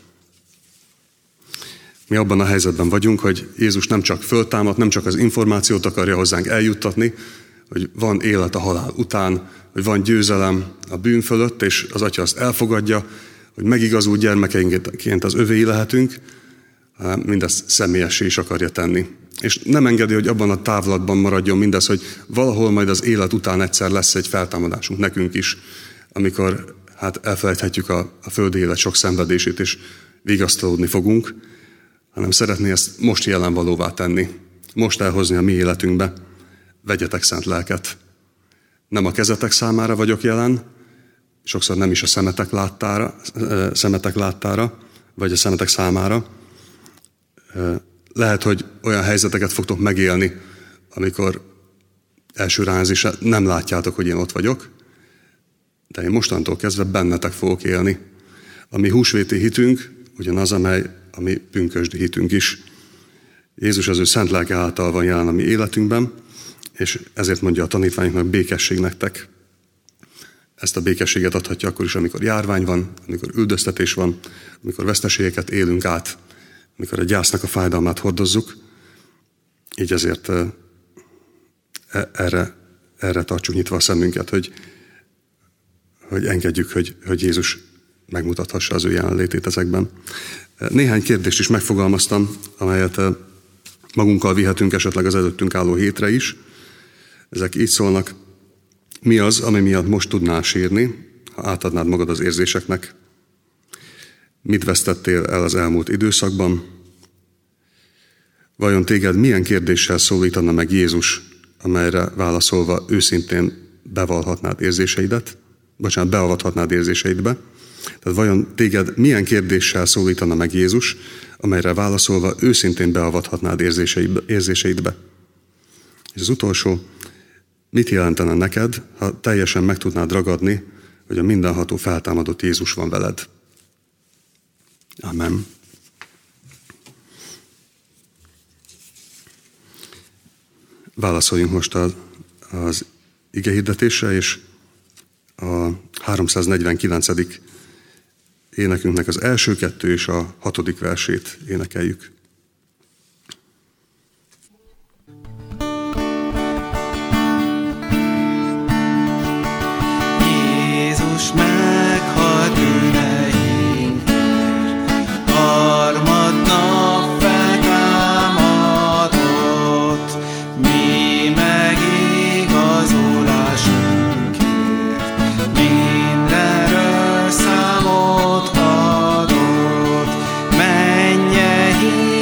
Mi abban a helyzetben vagyunk, hogy Jézus nem csak föltámad, nem csak az információt akarja hozzánk eljuttatni, hogy van élet a halál után, hogy van győzelem a bűn fölött, és az Atya azt elfogadja, hogy megigazult gyermekeinként az övéi lehetünk, hanem mindezt személyessé is akarja tenni. És nem engedi, hogy abban a távlatban maradjon mindez, hogy valahol majd az élet után egyszer lesz egy feltámadásunk nekünk is, amikor hát elfelejthetjük a, a földi élet sok szenvedését, és vigasztalódni fogunk, hanem szeretné ezt most jelen valóvá tenni, most elhozni a mi életünkbe. Vegyetek szent lelket. Nem a kezetek számára vagyok jelen, sokszor nem is a szemetek láttára, szemetek láttára, vagy a szemetek számára. Lehet, hogy olyan helyzeteket fogtok megélni, amikor első rázisra nem látjátok, hogy én ott vagyok, de én mostantól kezdve bennetek fogok élni. A mi húsvéti hitünk ugyanaz, amely a mi pünkösdi hitünk is. Jézus az ő szent lelke által van jelen a mi életünkben, és ezért mondja a tanítványoknak, békesség nektek. Ezt a békességet adhatja akkor is, amikor járvány van, amikor üldöztetés van, amikor veszteségeket élünk át, amikor a gyásznak a fájdalmát hordozzuk. Így ezért erre, erre tartsuk nyitva a szemünket, hogy, hogy engedjük, hogy, hogy Jézus megmutathassa az ő jelenlétét ezekben. Néhány kérdést is megfogalmaztam, amelyet magunkkal vihetünk esetleg az előttünk álló hétre is. Ezek így szólnak: mi az, ami miatt most tudnál sírni, ha átadnád magad az érzéseknek? Mit vesztettél el az elmúlt időszakban? Vajon téged milyen kérdéssel szólítana meg Jézus, amelyre válaszolva őszintén bevallhatnád érzéseidet? Bocsánat, beavathatnád érzéseidbe. Tehát vajon téged milyen kérdéssel szólítana meg Jézus, amelyre válaszolva őszintén beavathatnád érzéseidbe? És az utolsó: mit jelentene neked, ha teljesen meg tudnád ragadni, hogy a mindenható feltámadott Jézus van veled? Amen. Válaszoljunk most az, az igehirdetésre, és a háromszáznegyvenkilencedik énekünknek az első kettő és a hatodik versét énekeljük. Jézus meghalt bűneinkért, harmadnap feltámadott, mi megigazulásunkért, mindenről számot adott, mennyei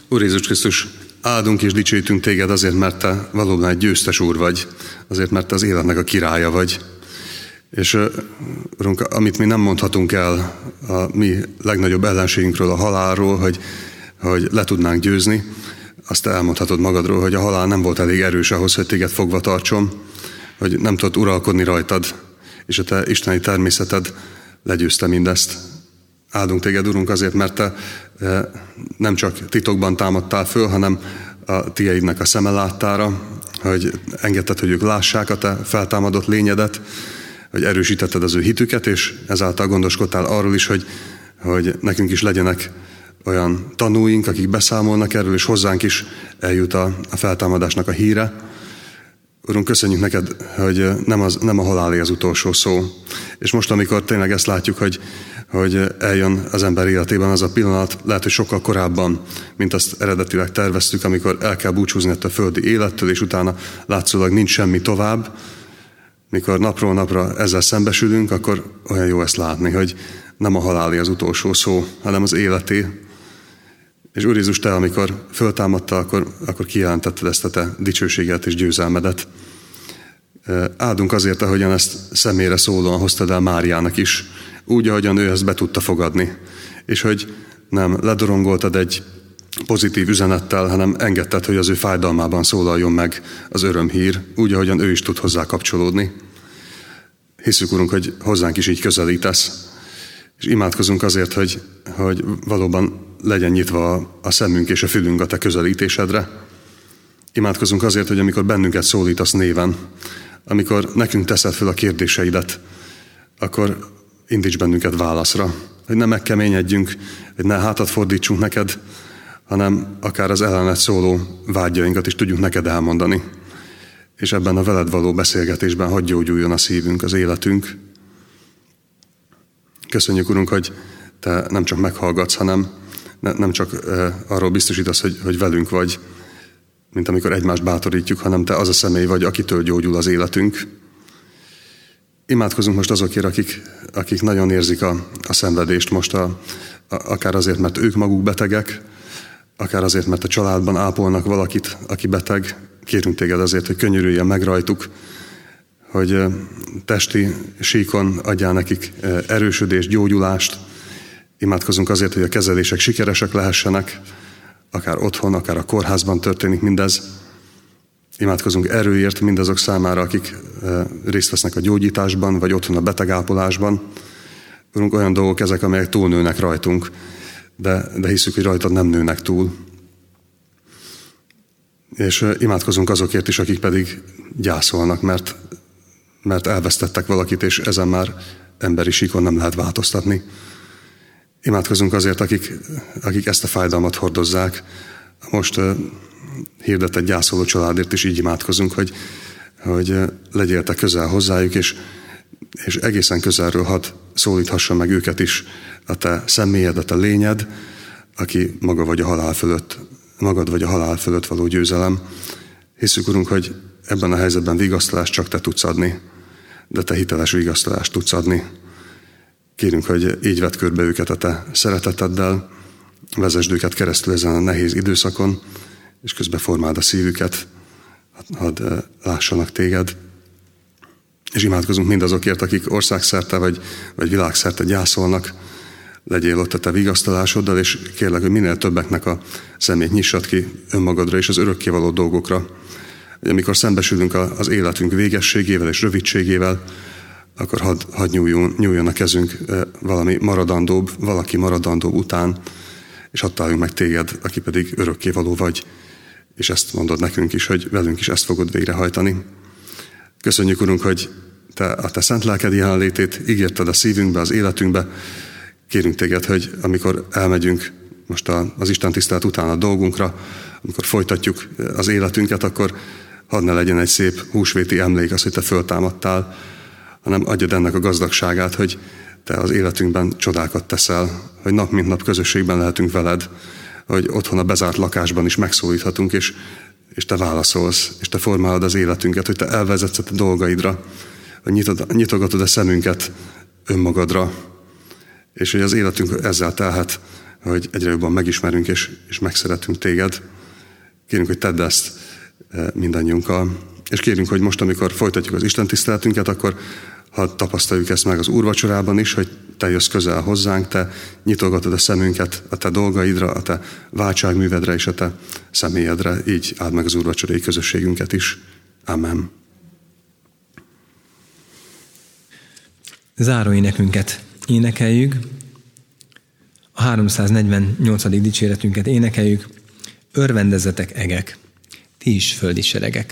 Úr Jézus Krisztus, áldunk és dicsőítünk téged azért, mert te valóban egy győztes úr vagy, azért, mert te az életnek a királya vagy. És Urunk, amit mi nem mondhatunk el a mi legnagyobb ellenségünkről, a halálról, hogy, hogy le tudnánk győzni, azt te elmondhatod magadról, hogy a halál nem volt elég erős ahhoz, hogy téged fogva tartson, hogy nem tudott uralkodni rajtad, és a te isteni természeted legyőzte mindezt. Áldunk téged, Urunk, azért, mert te nem csak titokban támadtál föl, hanem a tieidnek a szeme láttára, hogy engedted, hogy ők lássák a te feltámadott lényedet, hogy erősítetted az ő hitüket, és ezáltal gondoskodtál arról is, hogy, hogy nekünk is legyenek olyan tanúink, akik beszámolnak erről, és hozzánk is eljut a, a feltámadásnak a híre. Urunk, köszönjük neked, hogy nem, az, nem a halálé az utolsó szó. És most, amikor tényleg ezt látjuk, hogy, hogy eljön az ember életében az a pillanat, lehet, hogy sokkal korábban, mint azt eredetileg terveztük, amikor el kell búcsúzni ettől a földi élettől, és utána látszólag nincs semmi tovább, mikor napról napra ezzel szembesülünk, akkor olyan jó ezt látni, hogy nem a halálé az utolsó szó, hanem az életé. És Úr Jézus, te, amikor föltámadtál, akkor, akkor kijelentetted ezt a te dicsőséget és győzelmedet. Áldunk azért, ahogyan ezt személyre szólóan hoztad el Máriának is, úgy, ahogyan ő ezt be tudta fogadni. És hogy nem ledorongoltad egy pozitív üzenettel, hanem engedted, hogy az ő fájdalmában szólaljon meg az örömhír, úgy, ahogyan ő is tud hozzá kapcsolódni. Hisszük, Urunk, hogy hozzánk is így közelítesz, és imádkozunk azért, hogy, hogy valóban legyen nyitva a, a szemünk és a fülünk a te közelítésedre. Imádkozunk azért, hogy amikor bennünket szólítasz néven, amikor nekünk teszed fel a kérdéseidet, akkor indíts bennünket válaszra, hogy ne megkeményedjünk, hogy ne hátat fordítsunk neked, hanem akár az ellenet szóló vágyainkat is tudjuk neked elmondani. És ebben a veled való beszélgetésben hadd gyógyuljon a szívünk, az életünk. Köszönjük, Urunk, hogy te nem csak meghallgatsz, hanem ne, nem csak uh, arról biztosítasz, hogy, hogy velünk vagy, mint amikor egymást bátorítjuk, hanem te az a személy vagy, akitől gyógyul az életünk. Imádkozunk most azokért, akik, akik nagyon érzik a, a szenvedést most, a, a, akár azért, mert ők maguk betegek, akár azért, mert a családban ápolnak valakit, aki beteg. Kérünk téged azért, hogy könyörüljen meg rajtuk, hogy testi síkon adjál nekik erősödést, gyógyulást. Imádkozunk azért, hogy a kezelések sikeresek lehessenek, akár otthon, akár a kórházban történik mindez. Imádkozunk erőért mindazok számára, akik részt vesznek a gyógyításban, vagy otthon a betegápolásban. Urunk, olyan dolgok ezek, amelyek túlnőnek rajtunk, de, de hiszük, hogy rajtad nem nőnek túl. És imádkozunk azokért is, akik pedig gyászolnak, mert, mert elvesztettek valakit, és ezen már emberi síkon nem lehet változtatni. Imádkozunk azért, akik, akik ezt a fájdalmat hordozzák. Most uh, hirdetett gyászoló családért is így imádkozunk, hogy, hogy uh, legyél te közel hozzájuk, és, és egészen közelről hadd szólíthassa meg őket is a te személyed, a te lényed, aki maga vagy a halál fölött, magad vagy a halál fölött való győzelem. Hiszük, Urunk, hogy ebben a helyzetben vigasztalást csak te tudsz adni, de te hiteles vigasztalást tudsz adni. Kérünk, hogy így vedd körbe őket a te szereteteddel, vezesd őket keresztül ezen a nehéz időszakon, és közben formáld a szívüket, hadd lássanak téged. És imádkozunk mindazokért, akik országszerte vagy, vagy világszerte gyászolnak, legyél ott a te vigasztalásoddal, és kérlek, hogy minél többeknek a szemét nyissad ki önmagadra és az örökkévaló dolgokra. Hogy amikor szembesülünk az életünk végességével és rövidségével, akkor hadd had nyúljon, nyúljon a kezünk valami maradandóbb, valaki maradandóbb után, és hadd találjunk meg téged, aki pedig örökkévaló vagy, és ezt mondod nekünk is, hogy velünk is ezt fogod végrehajtani. Köszönjük, Urunk, hogy te a te szent lelked jelenlétét ígérted a szívünkbe, az életünkbe. Kérünk téged, hogy amikor elmegyünk most az Isten tisztelet után a dolgunkra, amikor folytatjuk az életünket, akkor hadd ne legyen egy szép húsvéti emlék az, hogy te föltámadtál, hanem adjad ennek a gazdagságát, hogy te az életünkben csodákat teszel, hogy nap mint nap közösségben lehetünk veled, hogy otthon a bezárt lakásban is megszólíthatunk, és, és te válaszolsz, és te formálod az életünket, hogy te elvezetsz a te dolgaidra, hogy nyitod, nyitogatod a szemünket önmagadra, és hogy az életünk ezzel telhet, hogy egyre jobban megismerünk és, és megszeretünk téged. Kérünk, hogy tedd ezt mindannyiunkkal. És kérünk, hogy most, amikor folytatjuk az Isten tiszteletünket, akkor ha tapasztaljuk ezt meg az úrvacsorában is, hogy te jössz közel hozzánk, te nyitogatod a szemünket a te dolgaidra, a te váltságművedre és a te személyedre. Így áld meg az úrvacsorai közösségünket is. Amen. Záró énekünket énekeljük. A háromszáznegyvennyolcadik dicséretünket énekeljük. Örvendezzetek egek, ti is földi seregek.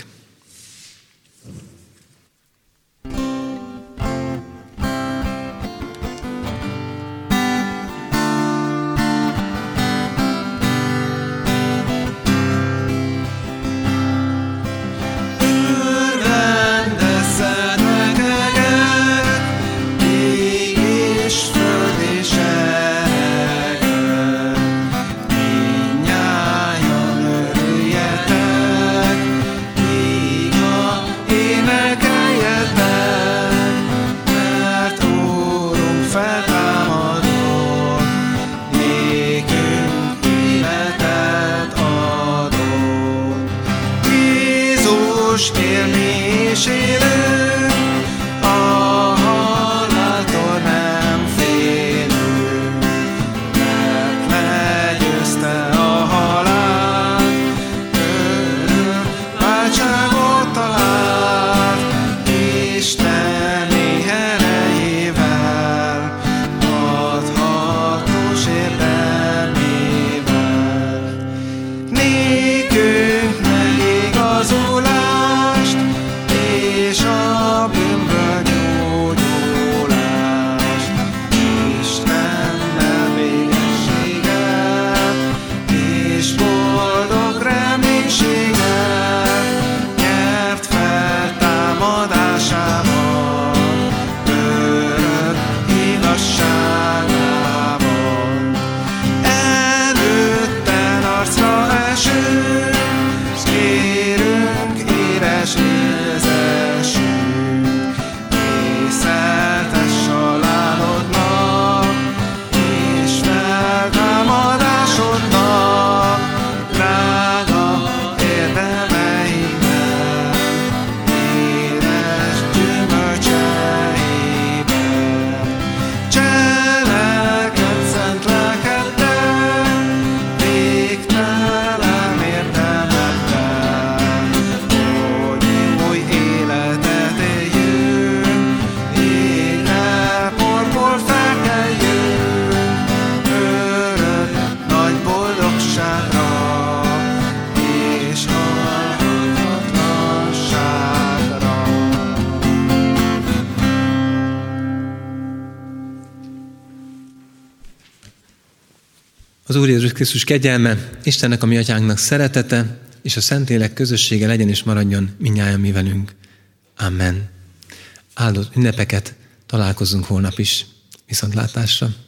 Az Úr Jézus Krisztus kegyelme, Istennek a mi atyánknak szeretete, és a Szentlélek közössége legyen és maradjon mindnyájan mi velünk. Amen. Áldott ünnepeket, találkozzunk holnap is. Viszontlátásra!